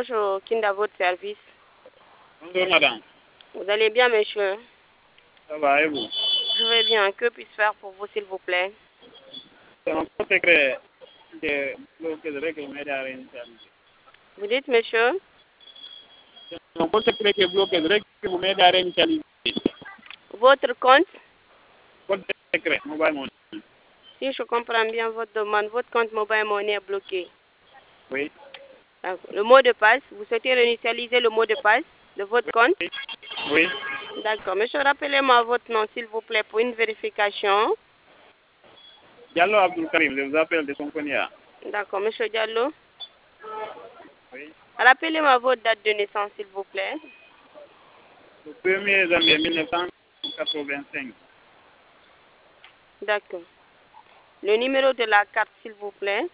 bonjour, Kind à votre service. Bonjour madame. Vous allez bien, monsieur? Ça va et vous? Je vais bien. Que puis-je faire pour vous, s'il vous plaît? C'est un peu secret de bloquer de règles médias réinitialisées. Vous dites, monsieur? C'est un peu secret que bloquer de règles médias réinitialisées. Votre compte? Code secret, mobile money. Si je comprends bien votre demande, votre compte Mobile Money est bloqué. Oui. D'accord. Le mot de passe, vous souhaitez réinitialiser le mot de passe de votre compte? Oui. D'accord. Monsieur, rappelez-moi votre nom, s'il vous plaît, pour une vérification. Diallo Abdul Karim, je vous appelle de Conconia. D'accord. Monsieur Diallo, Oui. rappelez-moi votre date de naissance, s'il vous plaît. Le 1er janvier 1985. D'accord. Le numéro de la carte, s'il vous plaît.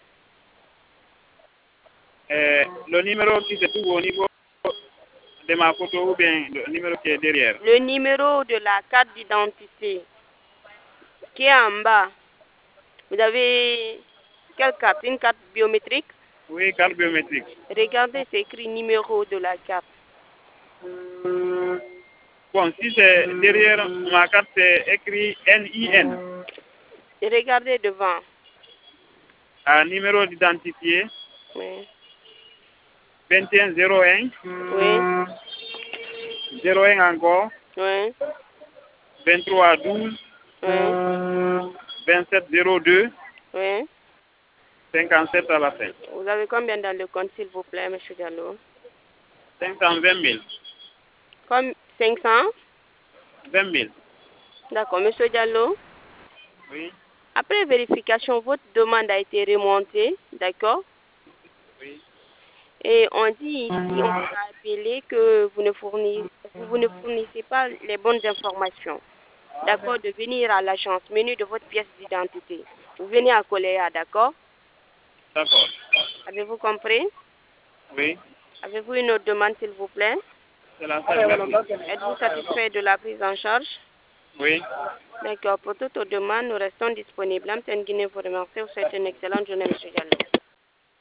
Le numéro qui se trouve au niveau de ma photo ou bien le numéro qui est derrière. Le numéro de la carte d'identité qui est en bas. Vous avez quelle carte? Une carte biométrique? Oui, carte biométrique. Regardez, c'est écrit numéro de la carte. Bon, si c'est derrière ma carte, c'est écrit NIN. Et regardez devant. Numéro d'identité Oui. 2101. Oui. 01 encore. Oui. 23 12. Oui. 27 02. Oui. 57 à la fin. Vous avez combien dans le compte, s'il vous plaît, monsieur Diallo? 520 000. Comme 500? 20 000. D'accord, monsieur Diallo. Oui. Après vérification, votre demande a été remontée, d'accord? Oui. Et on dit ici, on vous a appelé que vous ne fournissez pas les bonnes informations. D'accord, de venir à l'agence, menu de votre pièce d'identité. Vous venez à Coléa, d'accord? D'accord. Avez-vous compris? Oui. Avez-vous une autre demande, s'il vous plaît? C'est la salle. Êtes-vous satisfait de la prise en charge? Oui. D'accord, pour toute autre demande, nous restons disponibles. Mme Guinée vous remercie. Vous souhaite une excellente journée, M. Diallo.